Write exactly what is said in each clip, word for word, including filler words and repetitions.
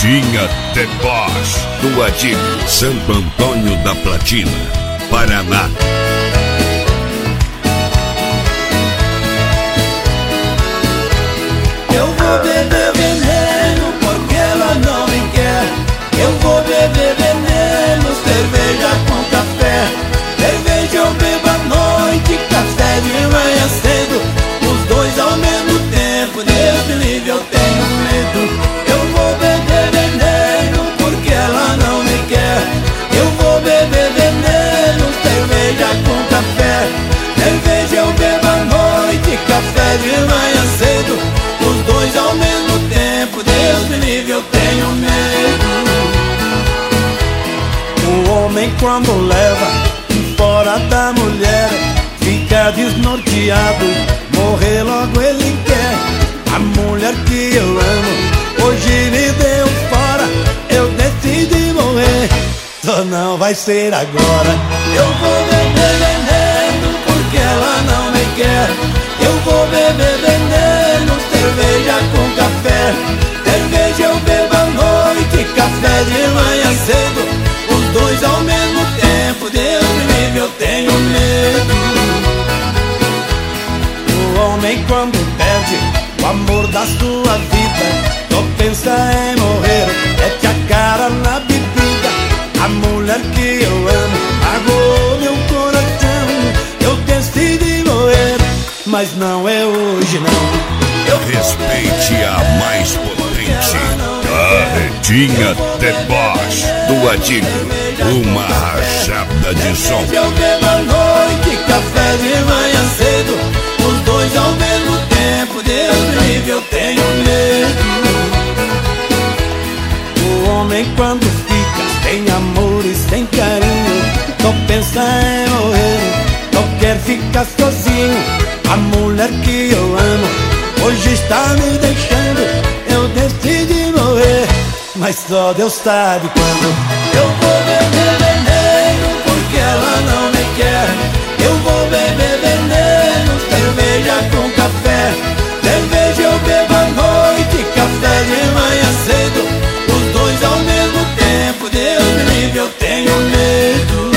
Tinha The Boss, do antigo Santo Antônio da Platina, Paraná. Eu vou beber veneno porque ela não me quer. Eu vou beber veneno, cerveja com café. Cerveja eu bebo à noite, café de manhã cedo. Os dois ao mesmo tempo, Deus me livre, eu tenho medo. Eu vou beber veneno porque ela não me quer. Eu vou beber veneno, cerveja com café. Cerveja eu bebo à noite, café de manhã cedo. Os dois ao mesmo tempo, Deus me livre, eu tenho medo. O homem quando leva fora da mulher fica desnorteado, morrer logo ele quer. A mulher que eu amo hoje me deu fora, eu decidi morrer, só não vai ser agora. Eu vou beber veneno porque ela não me quer. Eu vou beber veneno, cerveja com café. Cerveja eu bebo à noite, café de manhã cedo. Os dois ao mesmo tempo, Deus me livre, eu tenho medo. O homem quando perde o amor da sua vida, só pensa em morrer, mete a cara na bebida. A mulher que eu amo pagou meu coração, eu decidi morrer, mas não é hoje não. Eu Respeite a mais potente, Carretinha The Boss, do antigo, uma rajada de som. Eu bebo à noite, café de manhã cedo. Os dois ao mesmo tempo, Deus me livre, eu tenho medo. O homem quando fica sem amor e sem carinho, só pensa em morrer, só quer ficar sozinho. A mulher que eu amo hoje está me deixando, eu decidi morrer, mas só Deus sabe quando. Eu vou beber veneno porque ela não me quer. Eu vou beber veneno, cerveja com café. Cerveja eu bebo à noite, café de manhã cedo. Os dois ao mesmo tempo, Deus me livre, eu tenho medo.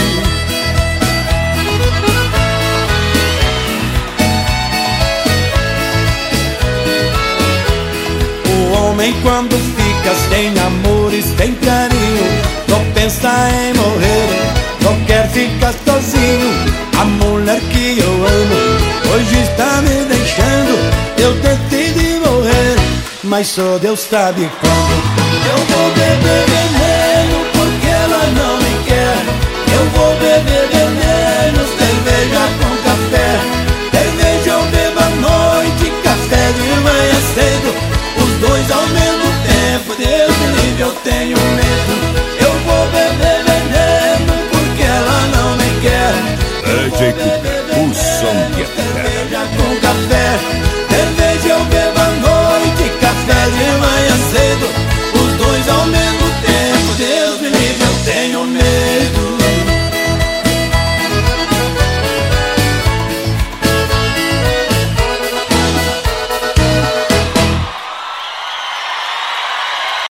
O homem quando fica sem amor e sem carinho, só pensa em morrer, só quer ficar sozinho. A mulher que eu amo hoje está me deixando, eu decidi morrer, mas só Deus sabe quando. Eu vou beber veneno